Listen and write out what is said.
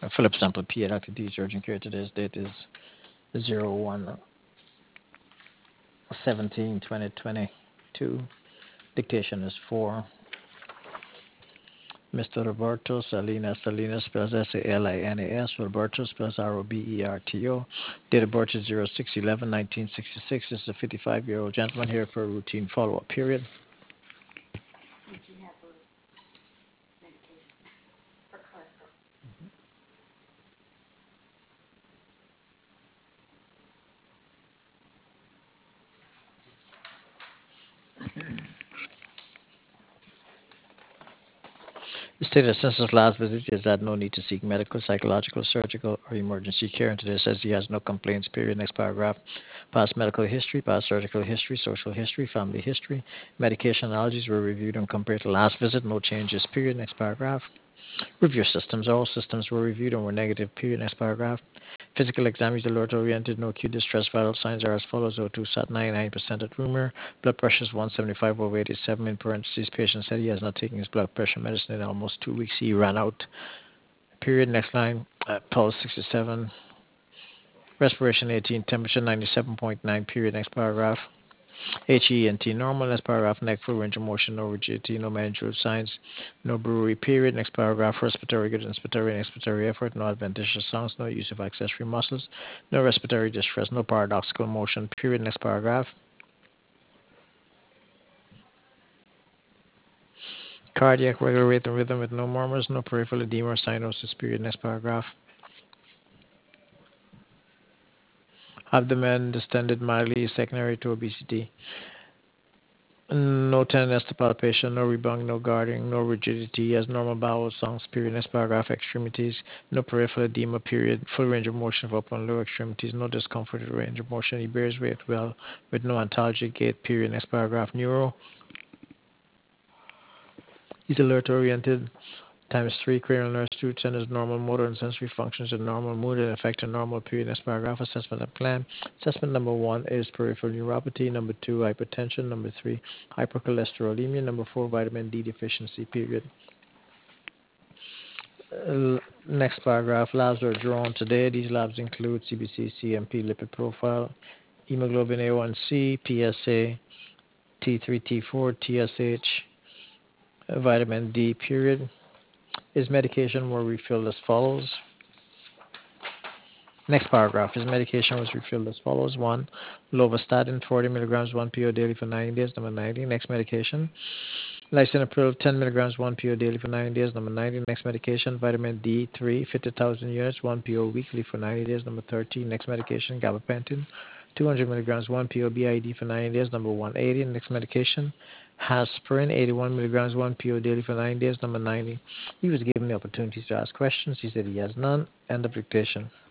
Philip Sample P. Dr. D. Urgent Care. Today's date is 01/17/2022. Dictation is for Mr. Roberto Salinas. Salinas spells Salinas. Roberto spells Roberto. Date of birth is 06/11/1966. This is a 55-year-old gentleman here for a routine follow-up period. The status since his last visit is that no need to seek medical, psychological, surgical, or emergency care. And today says he has no complaints, period. Next paragraph. Past medical history, past surgical history, social history, family history. Medication allergies were reviewed and compared to last visit. No changes, period. Next paragraph. Review systems. All systems were reviewed and were negative, period. Next paragraph. Physical exam is alert oriented, no acute distress. Vital signs are as follows: O2 sat 99% at rumor. Blood pressure is 175 over 87. In parentheses, patient said he has not taken his blood pressure medicine in almost 2 weeks. He ran out. Period. Next line. Pulse 67. Respiration 18. Temperature 97.9. Period. Next paragraph. HENT normal. Next paragraph. Neck full range of motion, no rigidity, no managerial signs, no brewery. Period. Next paragraph. Respiratory good, inspiratory and expiratory effort, no adventitious sounds, no use of accessory muscles, no respiratory distress, no paradoxical motion. Period. Next paragraph. Cardiac regular rate and rhythm with no murmurs, no peripheral edema or cyanosis. Period. Next paragraph. Abdomen distended mildly secondary to obesity. No tenderness to palpation, no rebound, no guarding, no rigidity. He has normal bowel sounds. Period. Next paragraph. Extremities. No peripheral edema. Period. Full range of motion of upper and lower extremities. No discomfort with range of motion. He bears weight well with no ontologic gait. Period. Next paragraph. Neuro. He's alert oriented. Times 3 cranial nerves, 2 centers, normal motor and sensory functions, and normal mood and affect a normal period. Next paragraph. Assessment of plan. Assessment number 1 is peripheral neuropathy. Number 2, hypertension. Number 3, hypercholesterolemia. Number 4, vitamin D deficiency. Period. Next paragraph. Labs are drawn today. These labs include CBC, CMP, lipid profile, hemoglobin A1C, PSA, T3, T4, TSH, vitamin D. Period. His medication were refilled as follows. Next paragraph. His medication was refilled as follows. 1, lovastatin, 40 milligrams, 1 PO daily for 90 days. Number 90. Next medication. Lisinopril, 10 milligrams, 1 PO daily for 90 days. Number 90. Next medication. Vitamin D3, 50,000 units, 1 PO weekly for 90 days. Number 13. Next medication. Gabapentin, 200 milligrams, 1 PO BID for 90 days. Number 180. Next medication. Aspirin, 81 milligrams, 1 PO daily for 9 days. Number 90. He was given the opportunity to ask questions. He said he has none. End of dictation.